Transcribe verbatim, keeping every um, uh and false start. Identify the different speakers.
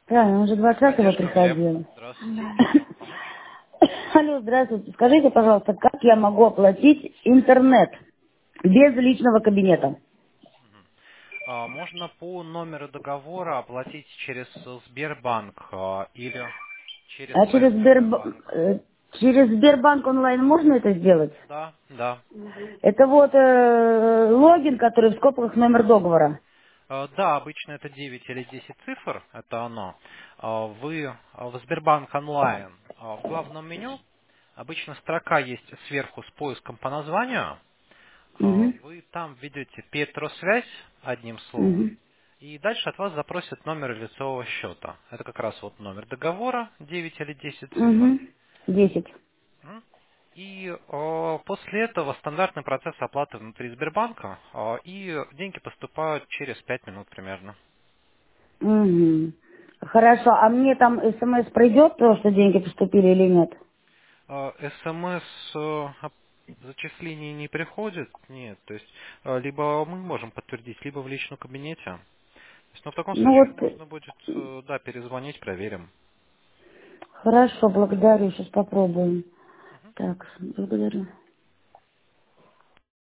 Speaker 1: Правильно, уже двадцатого
Speaker 2: Надежда Глеб.
Speaker 1: приходил.
Speaker 2: Здравствуйте. Чем могу помочь?
Speaker 1: Алло, здравствуйте. Скажите, пожалуйста, как я могу оплатить интернет без личного кабинета?
Speaker 2: А, Можно по номеру договора оплатить через Сбербанк а, или через
Speaker 1: А через,
Speaker 2: ПСБ
Speaker 1: Сберб-
Speaker 2: банк.
Speaker 1: э, через Сбербанк онлайн можно это сделать?
Speaker 2: Да, да.
Speaker 1: Это вот э, логин, который в скобках номер договора.
Speaker 2: А, Да, обычно это девять или десять цифр, это оно. А, Вы а, в Сбербанк онлайн а, в главном меню обычно строка есть сверху с поиском по названию. А,
Speaker 1: Угу.
Speaker 2: Вы там введете Петросвязь одним словом.
Speaker 1: Угу.
Speaker 2: И дальше от вас запросят номер лицевого счета. Это как раз вот номер договора, девять или десять цифр.
Speaker 1: Угу. Десять.
Speaker 2: М. И э, после этого стандартный процесс оплаты внутри Сбербанка, э, и деньги поступают через пять минут примерно.
Speaker 1: Угу. Хорошо, а мне там смс придет, то, что деньги поступили или нет?
Speaker 2: Э, СМС э, оп- зачислений не приходит, нет. То есть э, либо мы можем подтвердить, либо в личном кабинете. То есть, но в таком
Speaker 1: Ну
Speaker 2: случае
Speaker 1: вот,
Speaker 2: можно будет, э, да, перезвонить, проверим.
Speaker 1: хорошо, благодарю, сейчас попробуем. Так, благодарю.